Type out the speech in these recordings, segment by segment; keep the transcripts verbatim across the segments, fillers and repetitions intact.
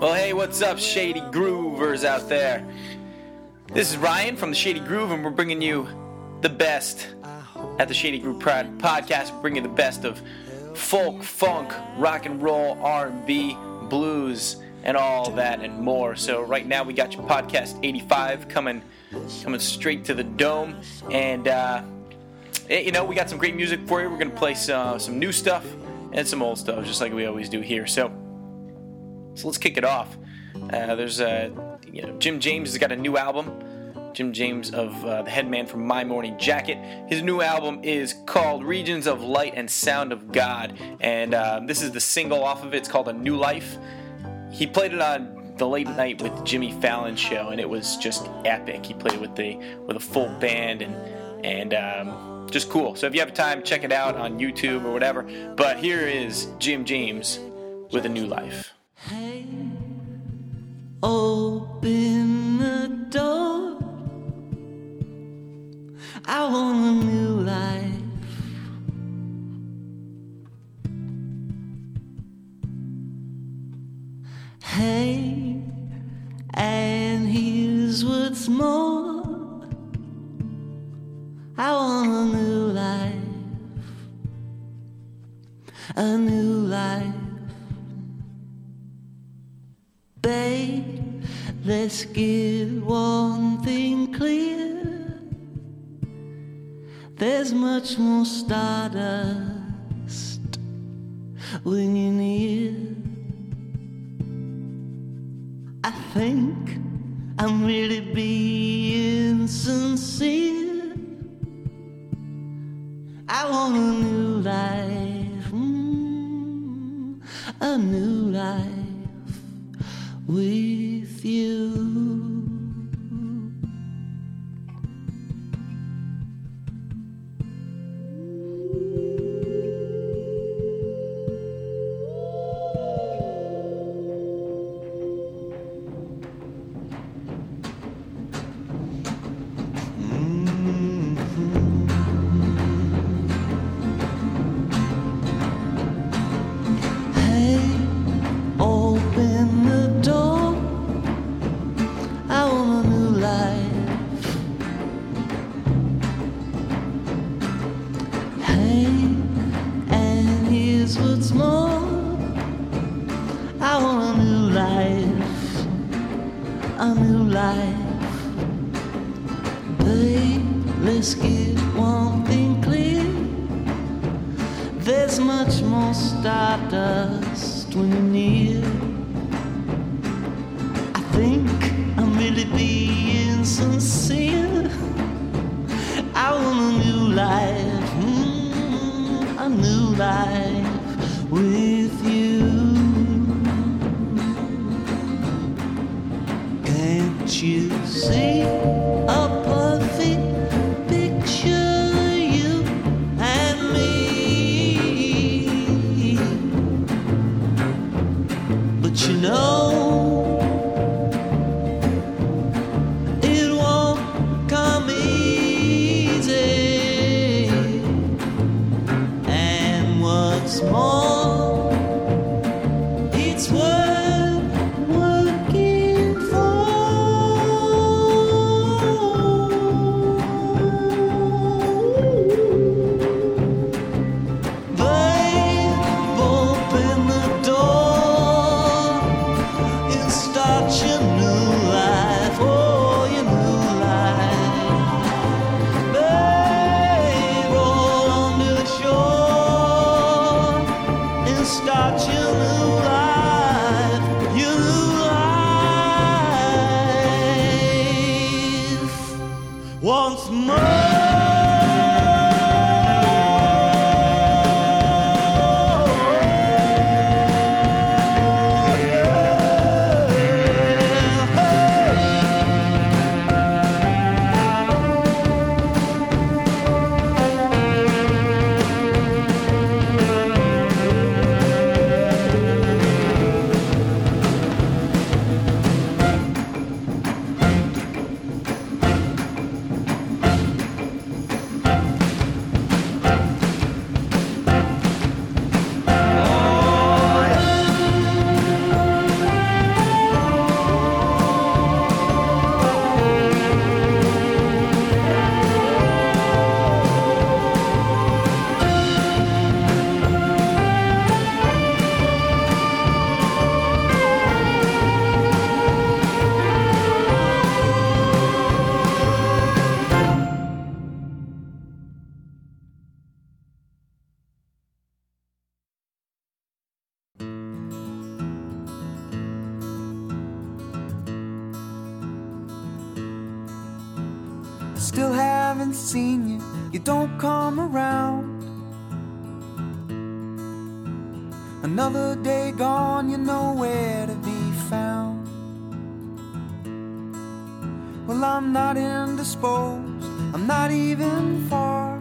Well, hey, what's up, Shady Groovers out there? This is Ryan from the Shady Groove, and we're bringing you the best at the Shady Groove Pride podcast. We're bringing you the best of folk, funk, rock and roll, R and B, blues, and all that and more. So right now we got your podcast eighty-five coming, coming straight to the dome, and uh, you know we got some great music for you. We're gonna play some some new stuff and some old stuff, just like we always do here. So. So let's kick it off. Uh, there's uh, you know, Jim James has got a new album. Jim James of uh, the headman from My Morning Jacket. His new album is called Regions of Light and Sound of God, and uh, this is the single off of it. It's called A New Life. He played it on the Late Night with Jimmy Fallon show, and it was just epic. He played it with the with a full band and and um, just cool. So if you have time, check it out on YouTube or whatever. But here is Jim James with A New Life. Hey, open the door. I want a new life. Hey, and here's what's more. I want a new life. A new life. Babe, let's get one thing clear. There's much more stardust when you're near. I think I'm really being sincere. I want a new life, mm, a new life. With you. still haven't seen you, you don't come around. Another day gone, you're nowhere to be found. Well, I'm not indisposed, I'm not even far.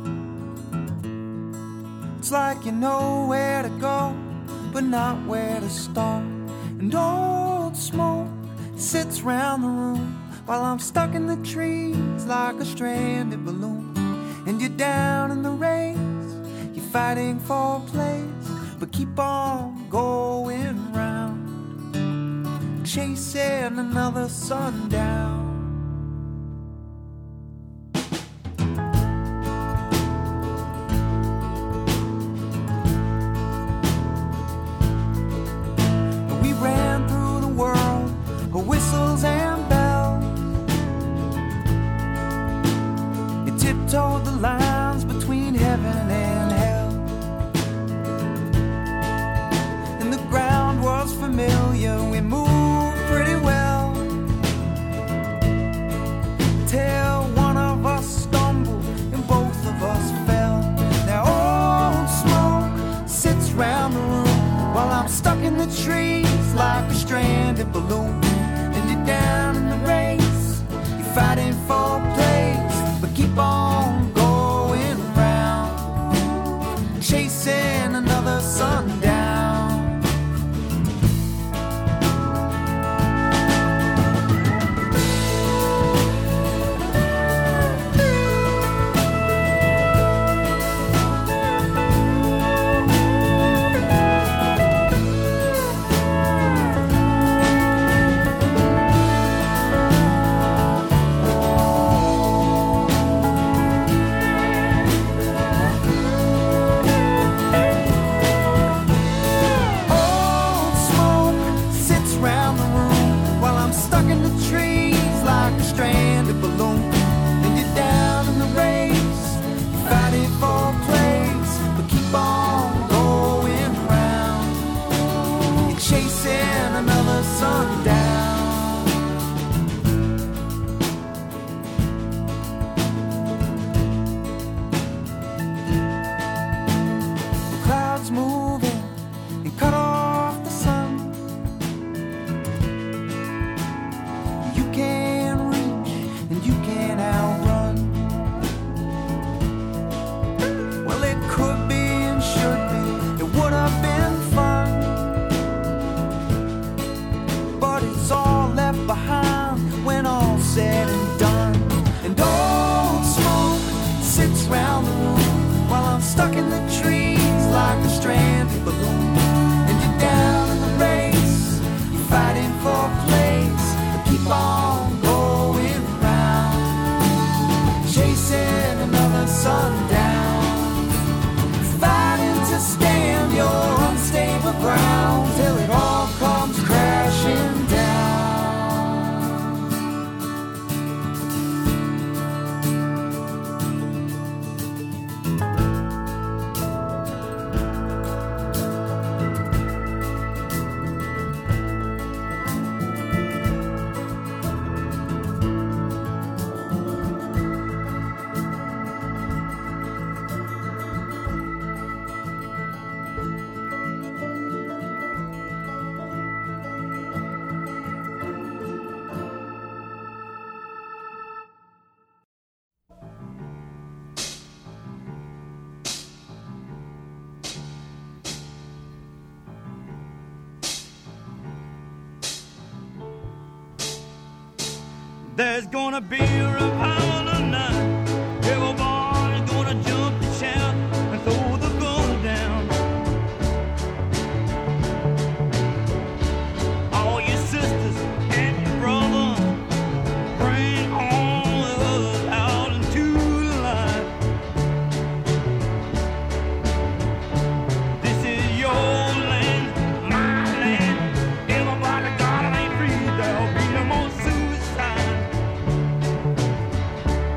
It's like you know where to go, but not where to start. And old smoke sits round the room while I'm stuck in the trees like a stranded balloon. And you're down in the race, you're fighting for a place, but keep on going round, chasing another sundown. We ran through the world, whistles and bells. You tiptoed the lines between heaven and hell. And the ground was familiar, we moved pretty well, till one of us stumbled and both of us fell. Now old smoke sits round the room while I'm stuck in the trees like a stranded balloon. And you're down in the race, you're fighting for a place, but keep on going round, chasing another sundown. There's gonna be a revival tonight. Everybody's gonna jump and shout and throw the gun down. All your sisters and your brothers, bring all the others out into the light. This is your land, my land. Everybody gotta be free. There'll be no more suicide.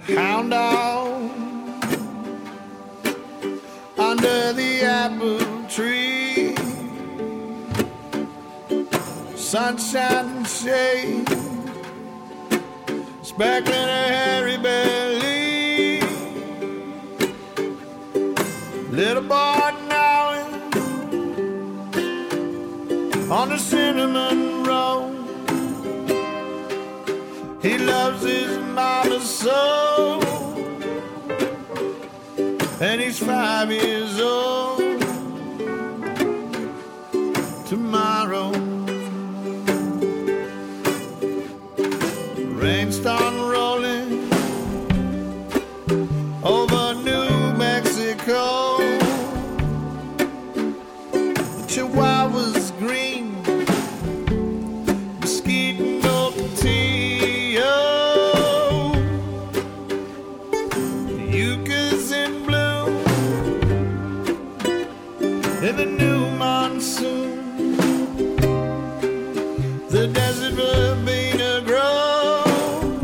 hound dog under the apple tree, sunshine and shade, speckling a hairy belly, little boy gnawing on the cinnamon roll. He loves his mama so, and he's five years old. Tomorrow, rain start rolling over New Mexico. The Chihuahua's green, mesquite and ocotillo. The yucca's in bloom in the new monsoon. The desert verbena grows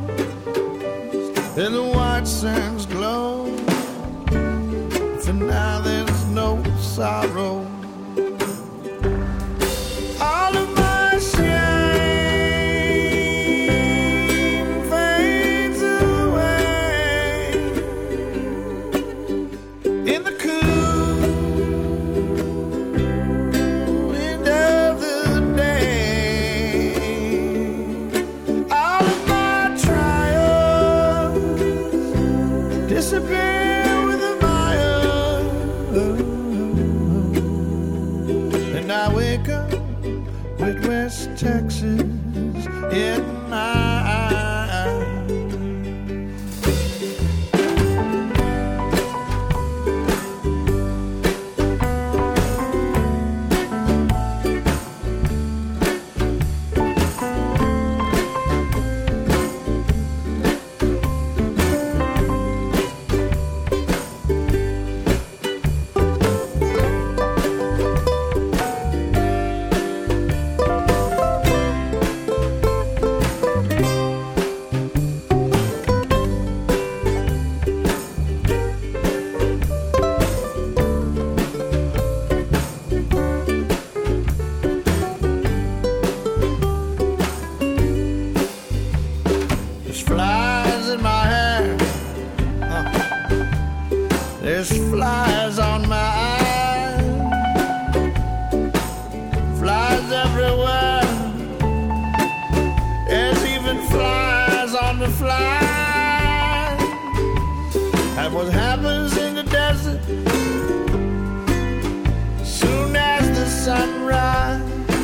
and the white sands glow. For now there's no sorrow. All of my shame fades away in the cool wind of the day. All of my trials disappear with a mile, and I wake up with West Texas in my eyes. There's flies in my hair. Uh, There's flies on my eyes. Flies everywhere. There's even flies on the flies. And what happens in the desert soon as the sun rises,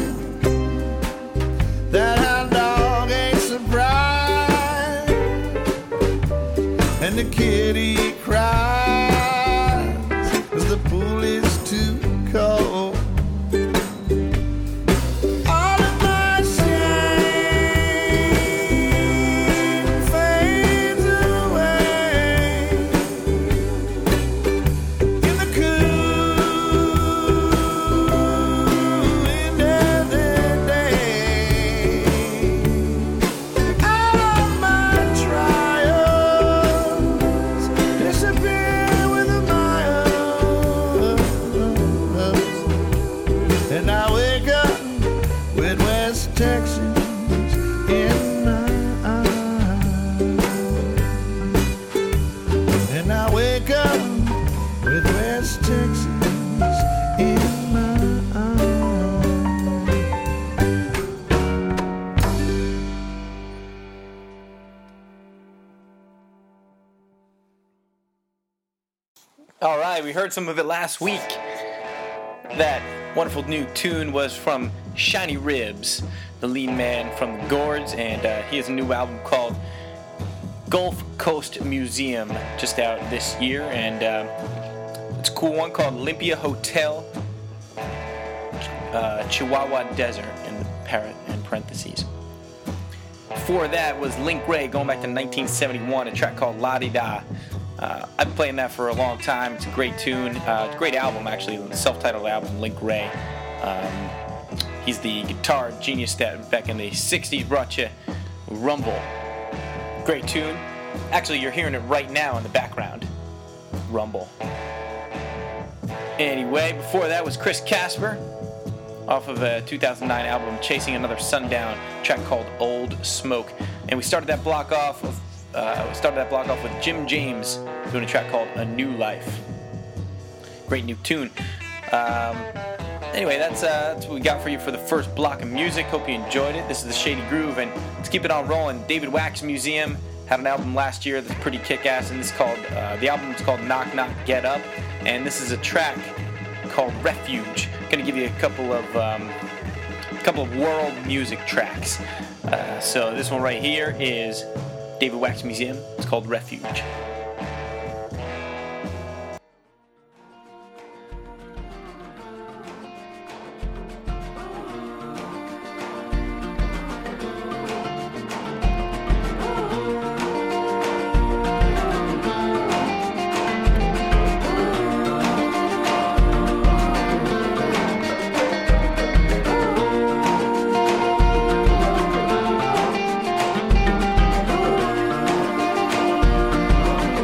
that hound dog ain't surprised, and the kitty cries 'cause the pool is too cold. All of my shame fades away in the cool wind of the day. All of my trials disappear with a mile, and I wake up with West Texas in my eyes. And I wake up with West Texas in my eyes. All right, we heard some of it last week. That wonderful new tune was from Shiny Ribs, the lead man from the Gourds, and uh, he has a new album called Gulf Coast Museum, just out this year, and uh, it's a cool one called Olympia Hotel, uh, Chihuahua Desert, in the parrot in parentheses. Before that was Link Ray, going back to nineteen seventy-one, a track called La Di Da. Uh, I've been playing that for a long time. It's a great tune. Uh, it's a great album, actually. The self-titled album, Link Ray. Um, he's the guitar genius that back in the sixties brought you Rumble. Great tune. Actually, you're hearing it right now in the background. Rumble. Anyway, before that was Chris Casper off of a two thousand nine album, Chasing Another Sundown, track called Old Smoke. And we started that block off with, uh, we started that block off with Jim James doing a track called A New Life. Great new tune. Um, anyway, that's, uh, that's what we got for you for the first block of music. Hope you enjoyed it. This is the Shady Groove, and let's keep it on rolling. David Wax Museum had an album last year that's pretty kick-ass, and this is called, uh, the album is called Knock Knock Get Up, and this is a track called Refuge. Gonna give you a couple of um, a couple of world music tracks. Uh, so this one right here is David Wax Museum. It's called Refuge. Thank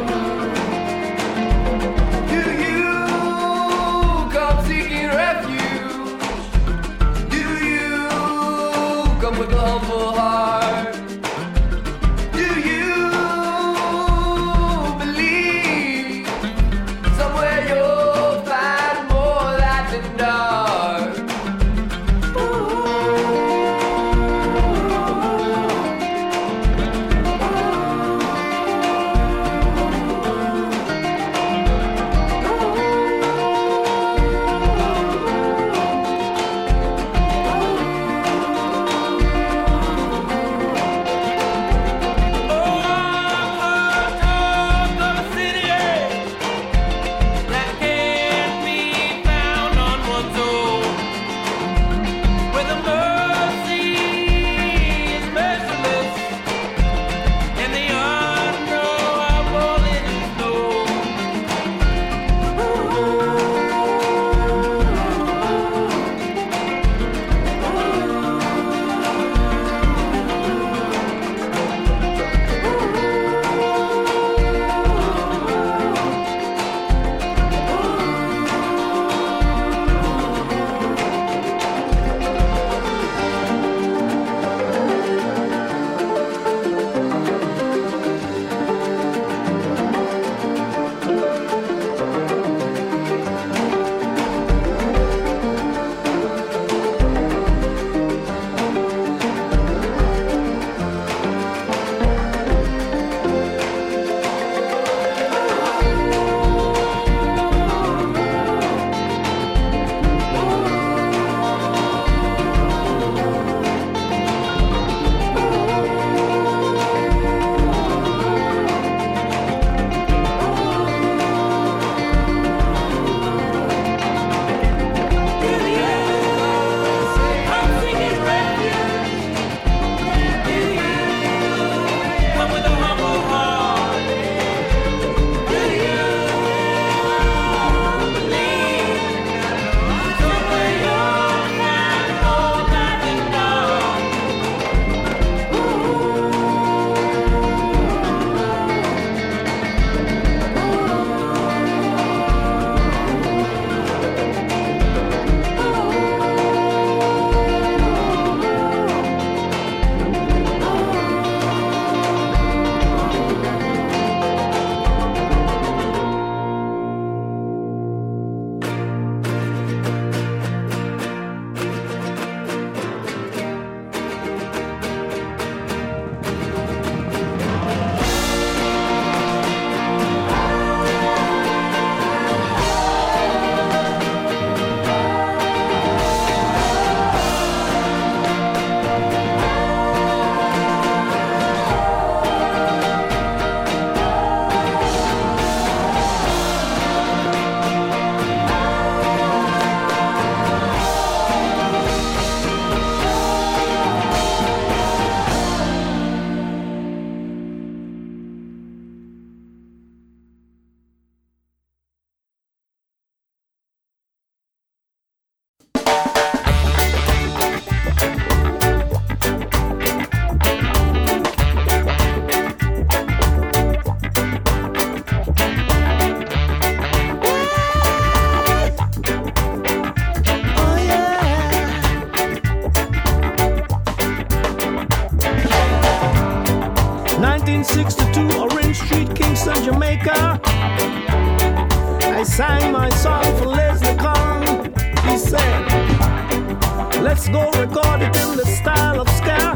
I sang my song for Leslie Kong. He said, let's go record it in the style of ska.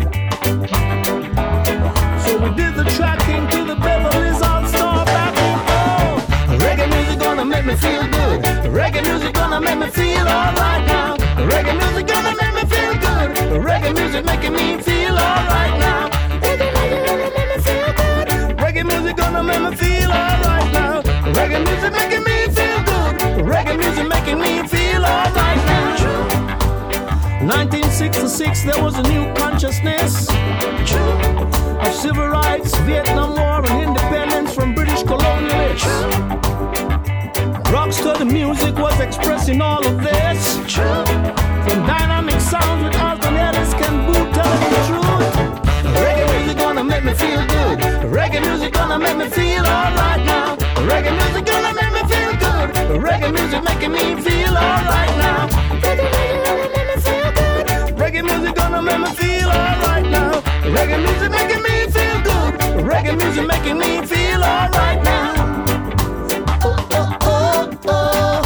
So we did the tracking to the Beverly's All-Star backing. Oh, reggae music gonna make me feel good. Reggae music gonna make me feel alright now. Reggae music gonna make me feel good. Reggae music making me feel alright now. Reggae music gonna make me feel alright now. Reggae music making me feel good. Reggae music making me feel alright now. nineteen sixty-six, there was a new consciousness of civil rights, Vietnam War, and independence from British colonialists. Rocksteady music was expressing all of this. From dynamic sounds with Alton Ellis, Ken Boothe telling the truth. Reggae music gonna make me feel good. Reggae music gonna make me feel alright now. Reggae music gonna make me feel good. Reggae music making me feel alright now. Reggae music gonna make me feel alright now. Reggae music making me feel good. Reggae music making me feel alright now. Oh, oh, oh, oh.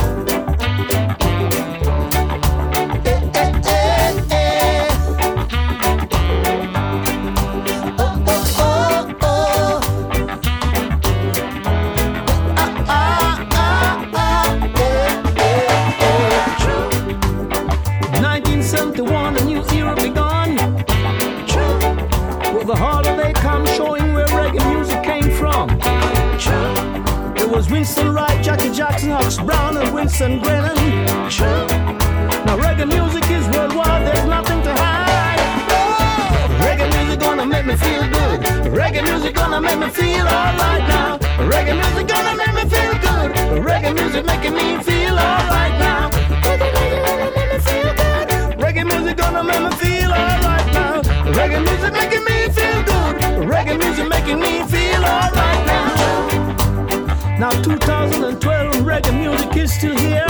seventy-one, a new era begun. With the holiday come showing where reggae music came from. It was Winston Wright, Jackie Jackson, Hux Brown, and Winston Grennan. Now reggae music is worldwide, there's nothing to hide. Oh, reggae music gonna make me feel good. Reggae music gonna make me feel alright now. Reggae music gonna make me feel good. Reggae music making me feel alright now. Reggae music gonna make me feel alright now. Reggae music making me feel good. Reggae music making me feel alright now. Now two thousand twelve, reggae music is still here.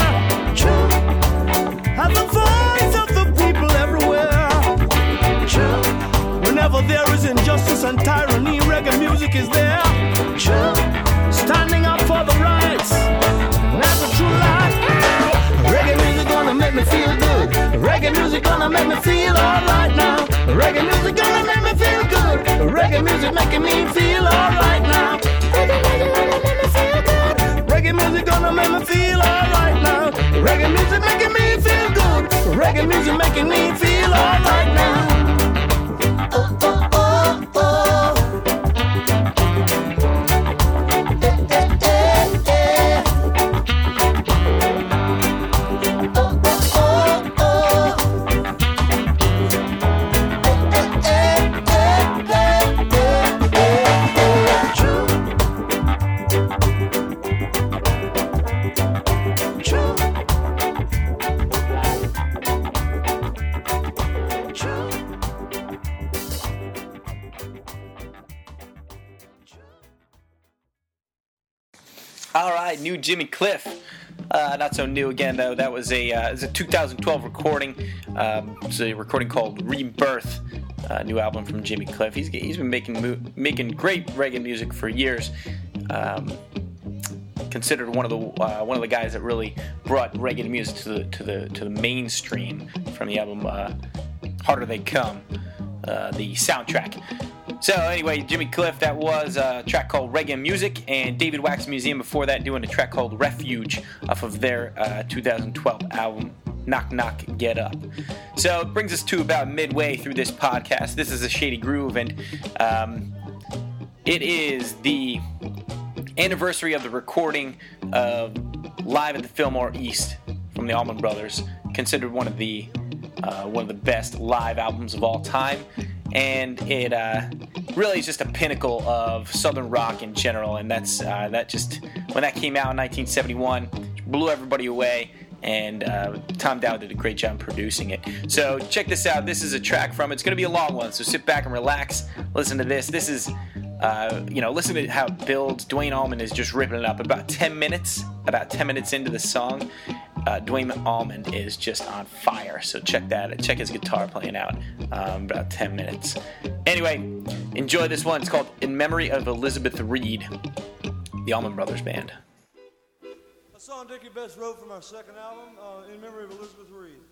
Has the voice of the people everywhere. Whenever there is injustice and tyranny, reggae music is there. Standing up for the rights. That's a true life. Reggae music gonna make me feel good. Reggae music gonna make me feel alright now. Reggae music gonna make me feel good. Reggae music making me feel alright now. Reggae music gonna make me feel alright now. Reggae music making me feel good. Reggae music making me feel alright now. Oh, oh, oh, oh. All right, new Jimmy Cliff. Uh, not so new again, though. That was a uh, it's a two thousand twelve recording. Um, it's a recording called Rebirth. Uh, new album from Jimmy Cliff. He's he's been making mo- making great reggae music for years. Um, considered one of the uh, one of the guys that really brought reggae music to the to the to the mainstream from the album uh, Harder They Come, uh, the soundtrack. So anyway, Jimmy Cliff, that was a track called Reggae Music, and David Wax Museum before that doing a track called Refuge off of their uh, two thousand twelve album Knock Knock Get Up. So it brings us to about midway through this podcast. This is a Shady Groove, and um, it is the anniversary of the recording of Live at the Fillmore East from the Allman Brothers, considered one of the uh, one of the best live albums of all time. And it uh, really is just a pinnacle of Southern rock in general, and that's uh, that just when that came out in nineteen seventy-one, blew everybody away, and uh, Tom Dow did a great job producing it. So check this out. This is a track from. It's going to be a long one, so sit back and relax. Listen to this. This is, uh, you know, listen to how it builds. Duane Allman is just ripping it up. About ten minutes, about ten minutes into the song. Uh, Duane Allman is just on fire, so check that. Check his guitar playing out. Um, about ten minutes. Anyway, enjoy this one. It's called "In Memory of Elizabeth Reed," the Allman Brothers Band. song Dickie Betts wrote from our second album, uh, in memory of Elizabeth Reed.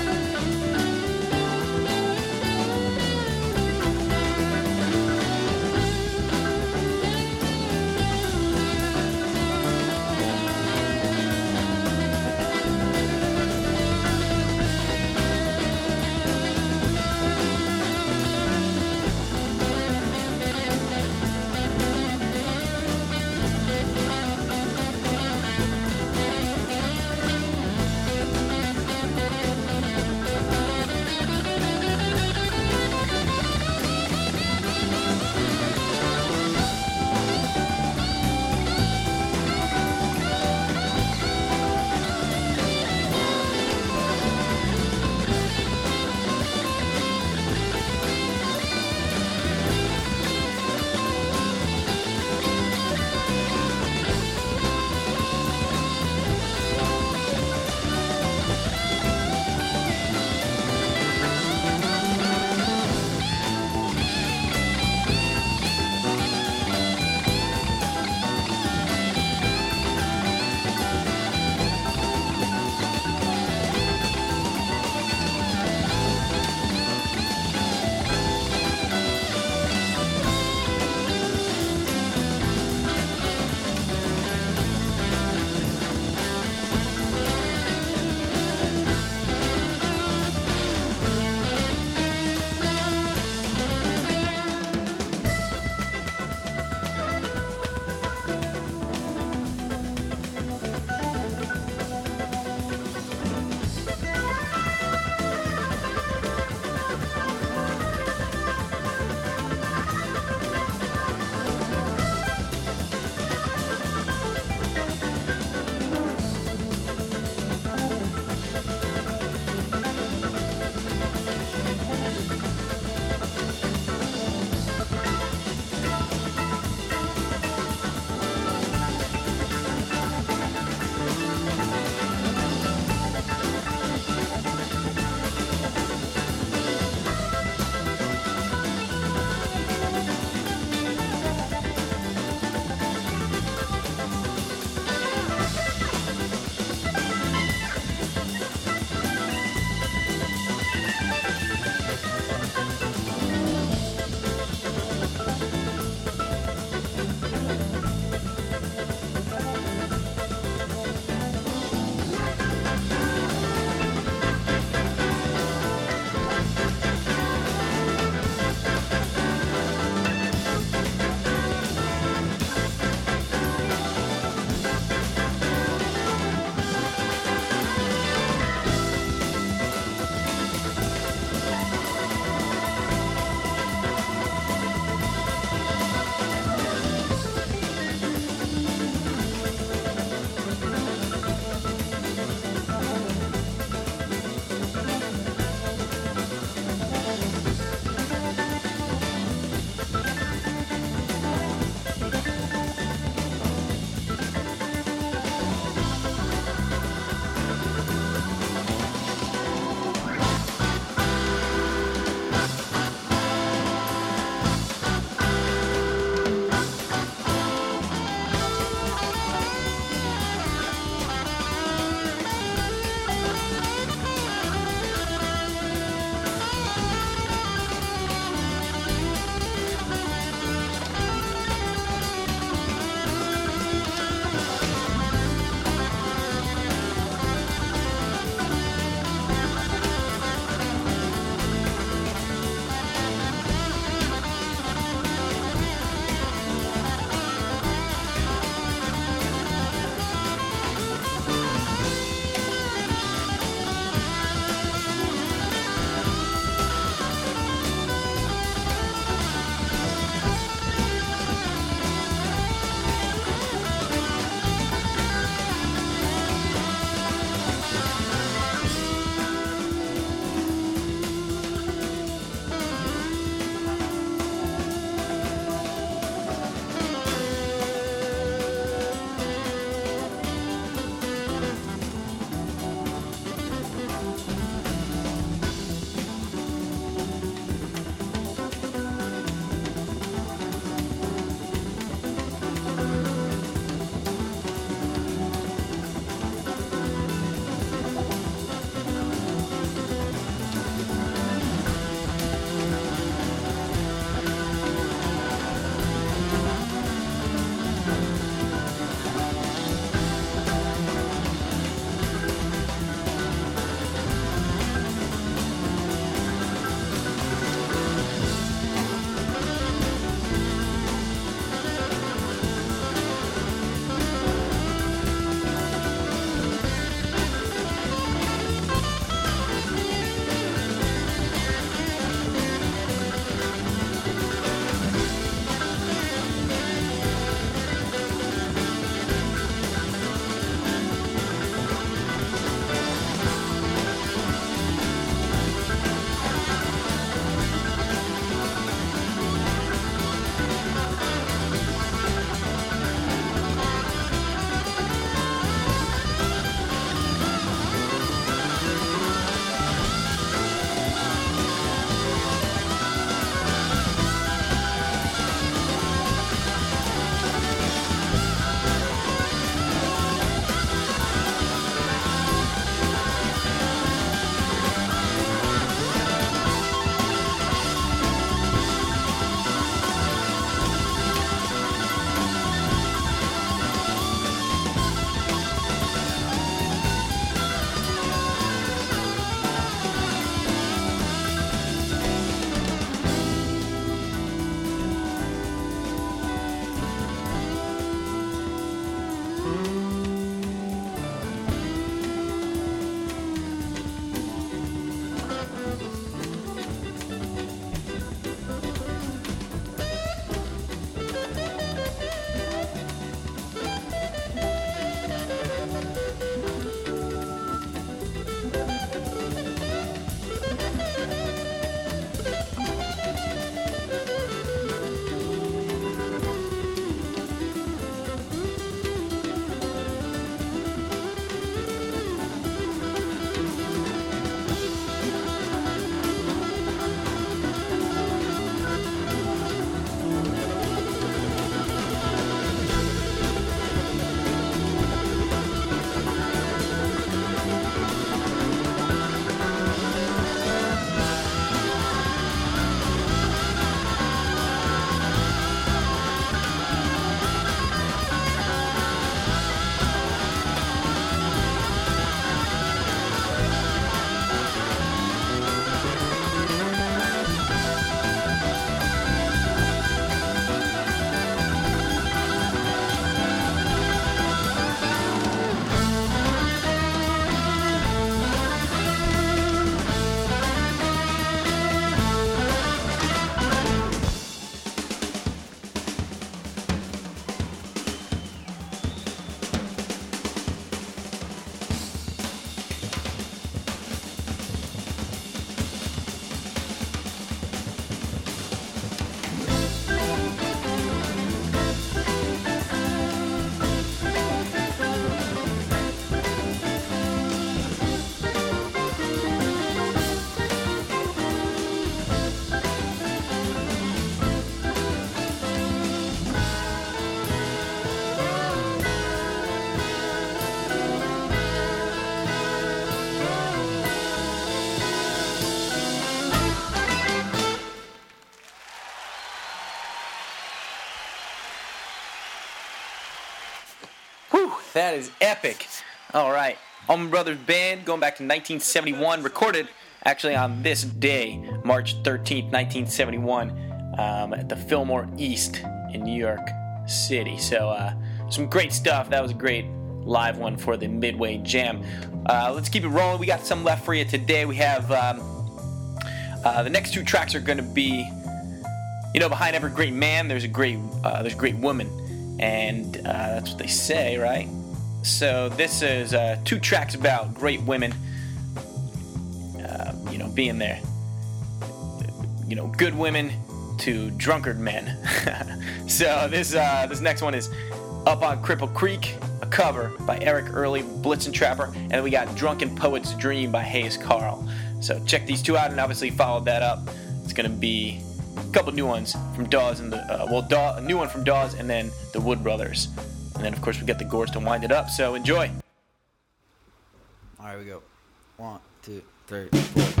Whew, that is epic. All right. Allman Brothers Band, going back to nineteen seventy-one, recorded actually on this day, March thirteenth, nineteen seventy-one, um, at the Fillmore East in New York City. So uh, some great stuff. That was a great live one for the Midway Jam. Uh, let's keep it rolling. We got some left for you today. We have um, uh, the next two tracks are going to be, you know, behind every great man, there's a great, uh, there's a great woman, and uh, that's what they say, right? So this is uh, two tracks about great women, uh, you know, being there. You know, good women to drunkard men. So this uh, this next one is Up on Cripple Creek, a cover by Eric Early, Blitzen Trapper, and we got Drunken Poet's Dream by Hayes Carl. So check these two out, and obviously follow that up. It's gonna be a couple new ones from Dawes and the uh, well, Daw, a new one from Dawes, and then the Wood Brothers. And then, of course, we got the Gores to wind it up, so enjoy. All right, we go. One, two, three, four.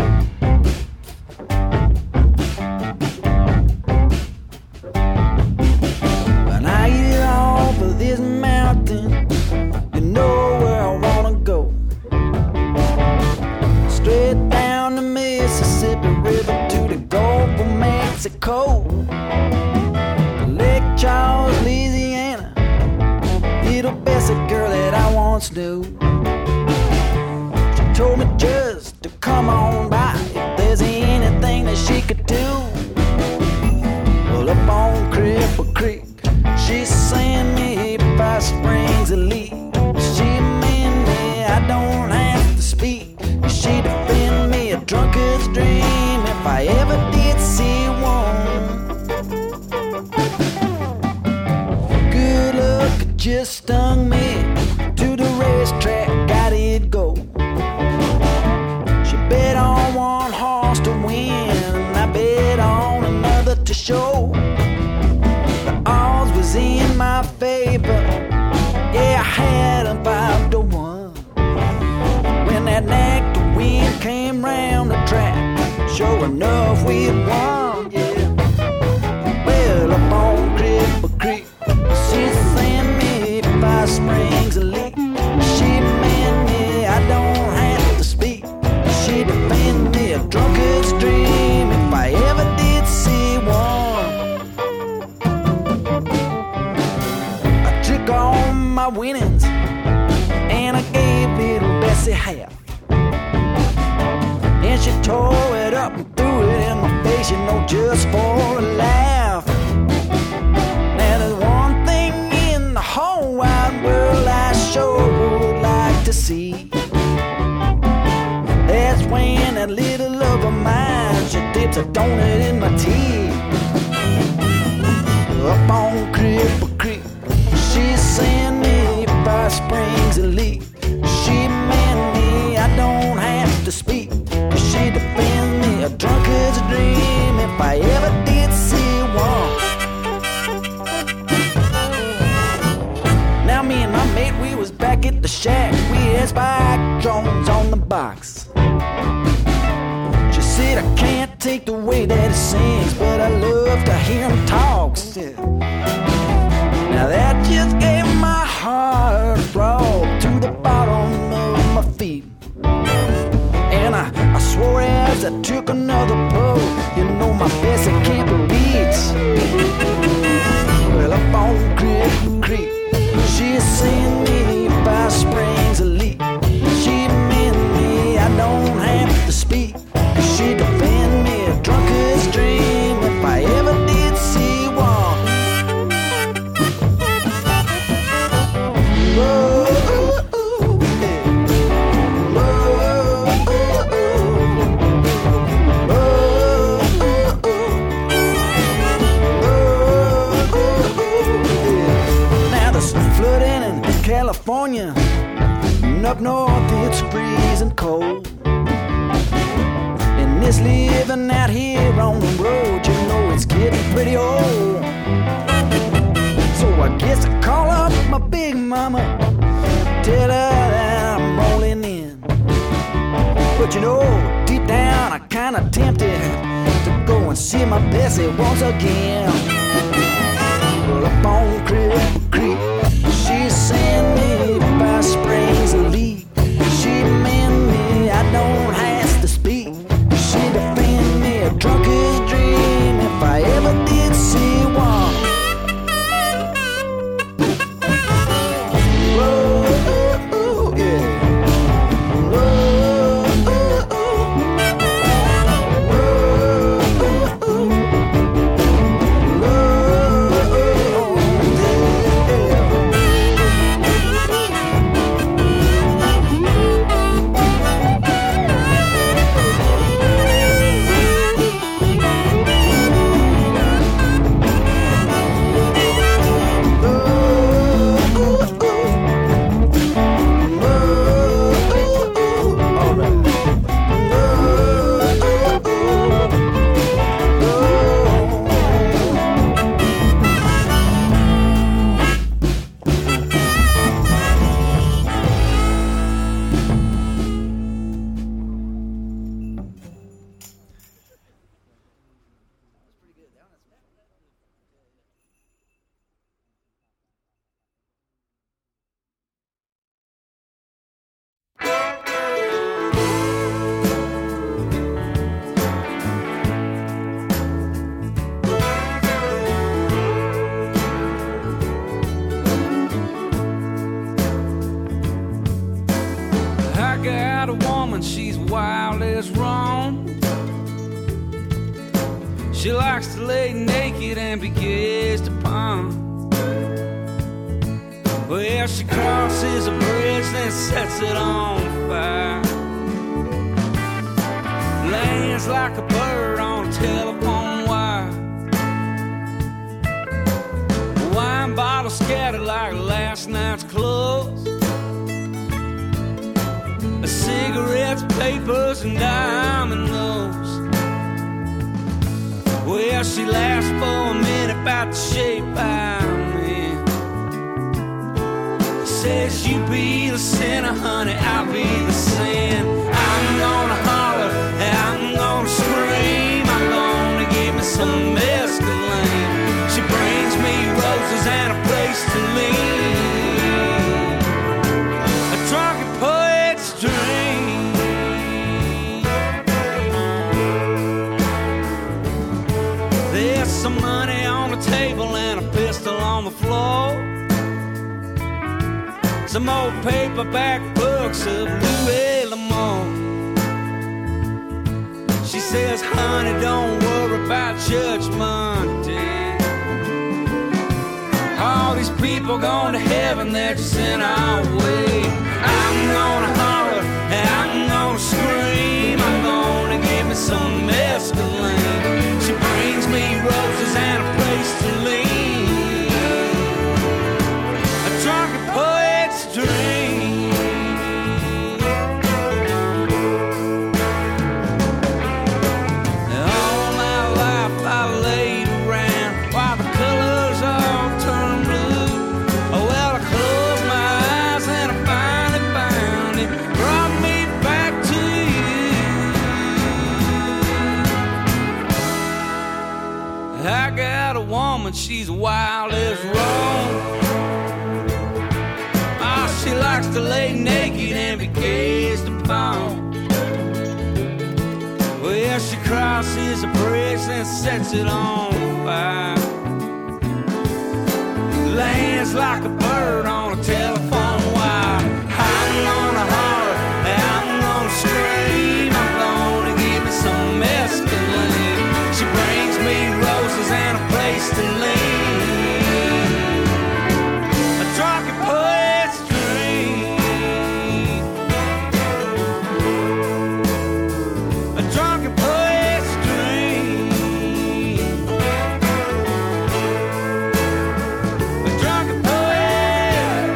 When I get off of this mountain, you know where I wanna go. Straight down the Mississippi River to the Gulf of Mexico. Lake Charles, Louisiana. Little Bessie girl that I once knew. She told me just to come on by if there's anything that she could do. Well, up on Cripple Creek, she sent me by Springs Elite. She meant me, I don't have to speak. She defend me a drunkard's dream if I ever did see one. Good luck just stung me to the racetrack, got it go. She bet on one horse to win, and I bet on another to show. The odds was in my favor, yeah, I had them five to one. When that knack to win came round the track, sure enough we won, yeah. Well, up on Cripple Creek, she sent me by Springs Elite. She meant me, I don't have to speak. She defend me a drunkard's dream if I ever did see one. I took all my winnings and I gave little Bessie half. And she tore it up and threw it in my face, you know, just for a laugh. Now there's one thing in the whole wide world I sure would like to see. That's when that little love of mine, she dips a donut in my tea. Up on Cripple Creek, she sent me by Springs Elite. She meant me, I don't have to speak. She defends me a drunkard's dream if I ever did see one. Now me and my mate, we was back at the shack. We had Spike Jones on the box. She said I can't take the way that he sings, but I love to hear him talk. Yeah. Now that just gave my heart a throb to the bottom of my feet. And I, I swore as I took another pull, you know my Bessie can't be beat. Well, up on Cripple Creek, she sent me by Springs Elite. She meant me, I don't have to speak. She defend me a drunkard's dream if I ever did see one. Whoa, ooh, ooh, yeah. Whoa, ooh, ooh. Whoa, ooh, ooh. Whoa, ooh, yeah. Now there's flooding in California, and up north it's freezing cold. And this living out here on the road, you know it's getting pretty old. So I guess I call up my big mama, tell her that I'm rolling in. But you know, deep down I kinda tempted to go and see my Bessie once again. Well, up on Cripple Creek, she sang got a woman, she's wild as wrong. She likes to lay naked and be gazed upon. Well, she crosses a bridge, then sets it on fire. Lands like a bird on a telephone wire. Wine bottles scattered like last night's clothes. Cigarettes, papers, and diamond notes. Well, she laughs for a minute about the shape I'm in. Says you be the sinner, honey, I'll be the sin. I'm gonna holler, I'm gonna scream, I'm gonna give me some mescaline. She brings me roses and a place to lean. A drunken poet's dream. There's some money on the table and a pistol on the floor. Some old paperback books of Louis L'Amour. She says, honey, don't worry about Judgment Day. All these people going to heaven, they're just in our way. I'm gonna holler and I'm gonna scream. I'm gonna give me some mescaline. She brings me roses and a place to lean. A drunken poet's dream. All my life I laid around while the colors all turned blue. Oh well, I closed my eyes and I finally found it. Brought me back to you. I got a woman, she's wild as wrong. Ah, she likes to lay naked and be gazed upon. Well, she crosses a bridge and sets it on fire. Lands like a bird on a telephone wire. I'm gonna holler and I'm gonna scream. I'm gonna give me some mescaline. She brings me roses and a place to lean. A drunken poet's dream. A drunken poet's dream. A drunken poet.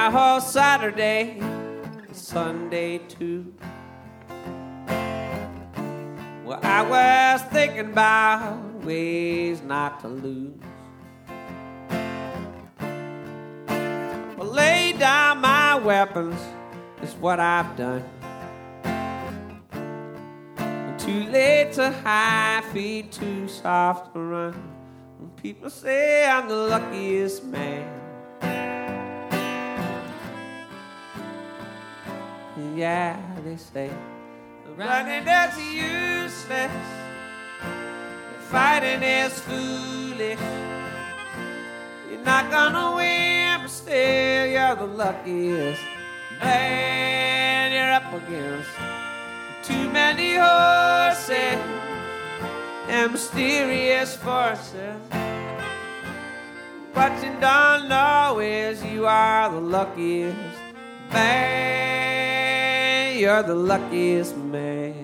a whole Saturday, Sunday too. Well, I was thinking about ways not to lose. Well, lay down my weapons is what I've done. Too late to hide, feet too soft to run. When people say I'm the luckiest man, yeah, they say running is useless, fighting is foolish. You're not gonna win, but still you're the luckiest man you're up against. Too many horses and mysterious forces. What you don't know is you are the luckiest man. You're the luckiest man.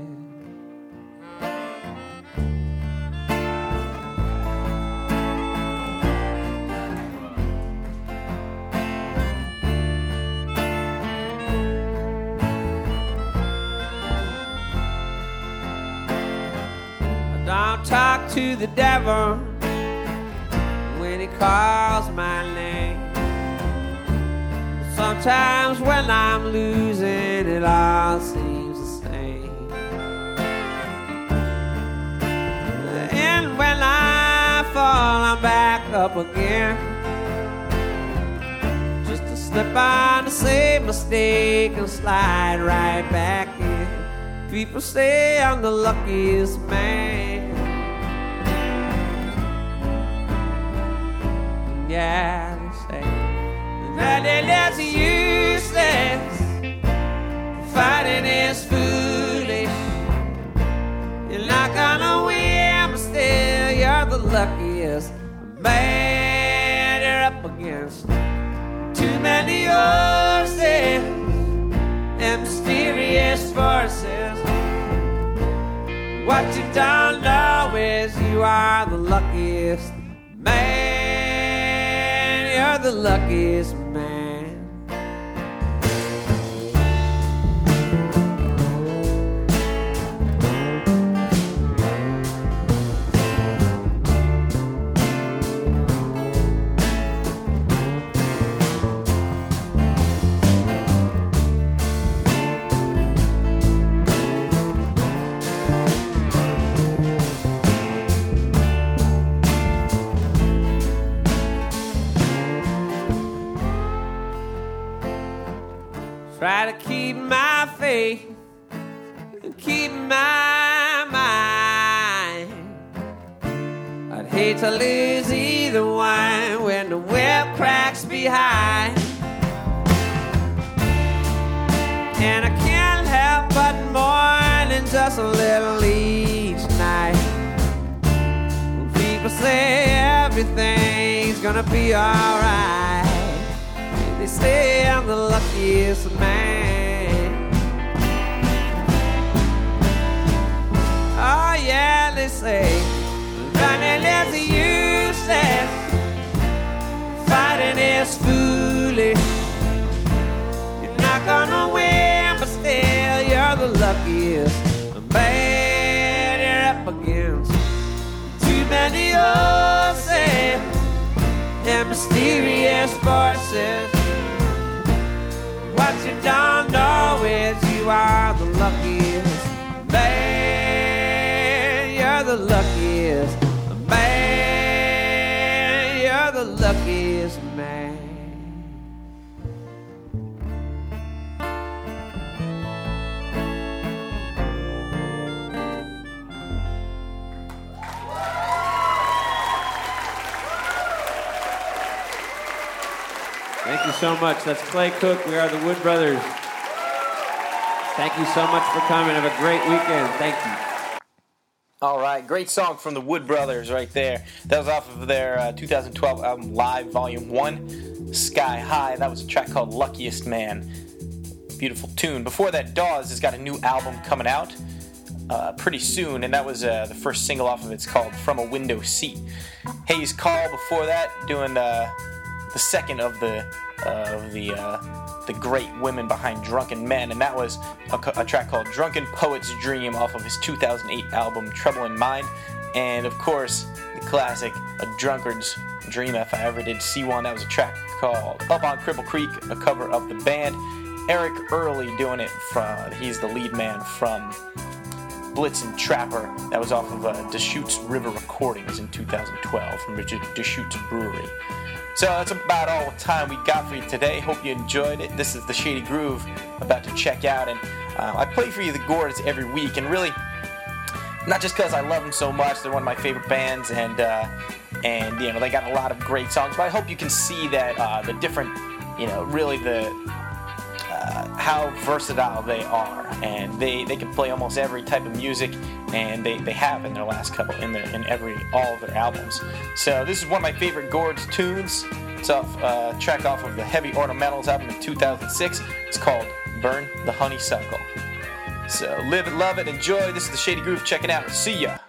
Don't talk to the devil when he calls my name. Sometimes when I'm losing, it all seems the same. And when I fall, I'm back up again. Just to slip on the same mistake and slide right back in. People say I'm the luckiest man. Yeah, they say that it is useless, fighting is foolish. You're not gonna win, but still you're the luckiest man you're up against. Too many horses and mysterious forces. What you don't know is you are the luckiest man. You're the luckiest man. Try to keep my faith and keep my mind. I'd hate to lose either one when the whip cracks behind. And I can't help but mourn just a little each night. When people say everything's gonna be alright, they say I'm the luckiest man. Oh yeah, they say running is useless, fighting is foolish. You're not gonna win, but still you're the luckiest man you're up against. Too many horses and mysterious forces. What you don't know is you are the luckiest man. You're the luckiest man. You're the luckiest man. Thank you so much. That's Clay Cook. We are the Wood Brothers. Thank you so much for coming. Have a great weekend. Thank you. All right, great song from the Wood Brothers right there. That was off of their uh, two thousand twelve album Live Volume one, Sky High. That was a track called Luckiest Man. Beautiful tune. Before that, Dawes has got a new album coming out uh, pretty soon, and that was uh, the first single off of it. It's called From a Window Seat. Hayes Call before that, doing uh, the second of the of the uh, the great women behind Drunken Men, and that was a, a track called Drunken Poet's Dream off of his two thousand eight album Trouble in Mind. And of course, the classic A Drunkard's Dream, if I ever did see one. That was a track called Up on Cripple Creek, a cover of the band. Eric Early doing it from, he's the lead man from Blitzen Trapper. That was off of uh, Deschutes River Recordings in two thousand twelve from Richard Deschutes Brewery. So that's about all the time we got for you today. Hope you enjoyed it. This is the Shady Groove about to check out, and uh, I play for you the Gourds every week, and really, not just because I love them so much. They're one of my favorite bands, and uh, and you know they got a lot of great songs. But I hope you can see that uh, the different, you know, really the uh, how versatile they are, and they, they can play almost every type of music, and they, they have in their last couple in their in every all of their albums. So this is one of my favorite Gourds tunes. It's off uh, track off of the Heavy Ornamentals album in two thousand six. It's called Burn the Honeysuckle. So live it, love it, enjoy. This is the Shady Groove. Check it out. See ya.